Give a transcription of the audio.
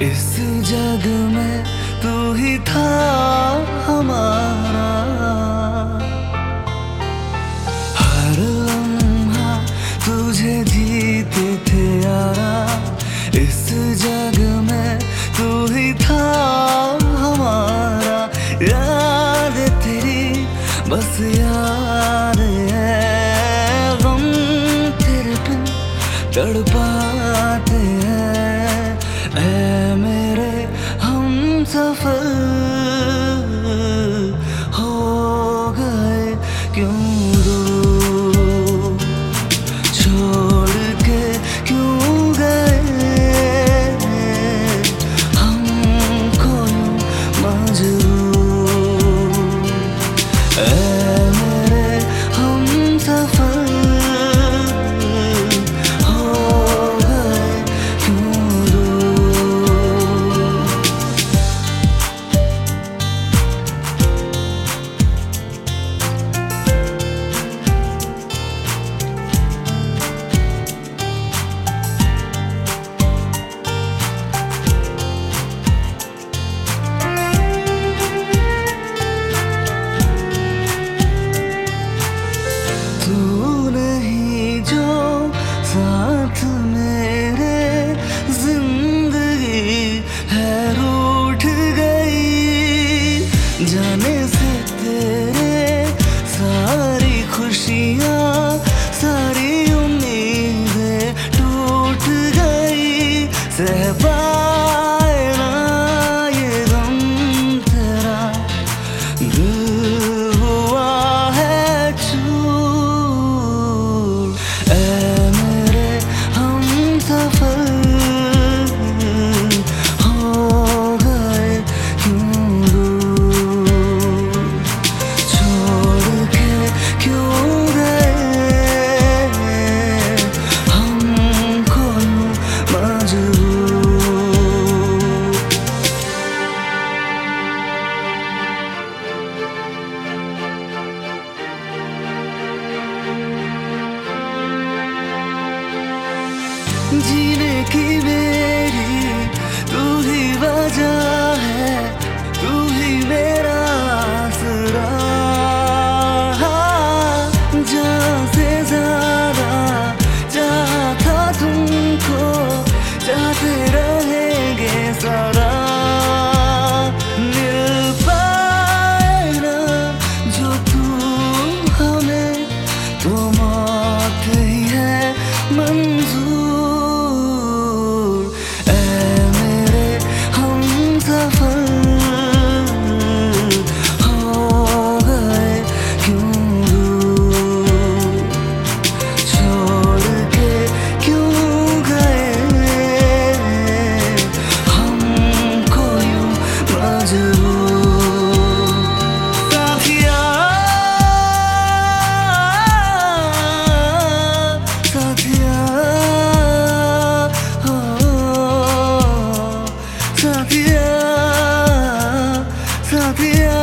इस जग में तू ही था हमारा, हर लम्हा तुझे जीते थे यारा। इस जग में तू ही था हमारा, याद तेरी बस याद है, गम तेरे बिन तड़पाते हैं। ऐ मेरे हम सफर हो गए क्यों दूर, छोड़ के क्यों गए हमको यूं मजबूर। ऐ मेरे हम सफर साथ मेरे जिंदगी है रूठ गई, जाने से तेरे सारी खुशियाँ सारी उम्मीदें टूट गई। सह पाए ना ये गम तेरा, दिल हुआ है चूर। सफर हो गए क्यों दूर, छोड़ के क्यों गए हमको यूं मजबूर। जीने की मेरी तू ही वजह है, तू ही मेरा आसरा, जान से ज्यादा चाहता तुमको, चाहते रहेंगे सदा। मिल पाए ना जो तू हमें तो मौत ही है मंजूर। Sathia, Sathia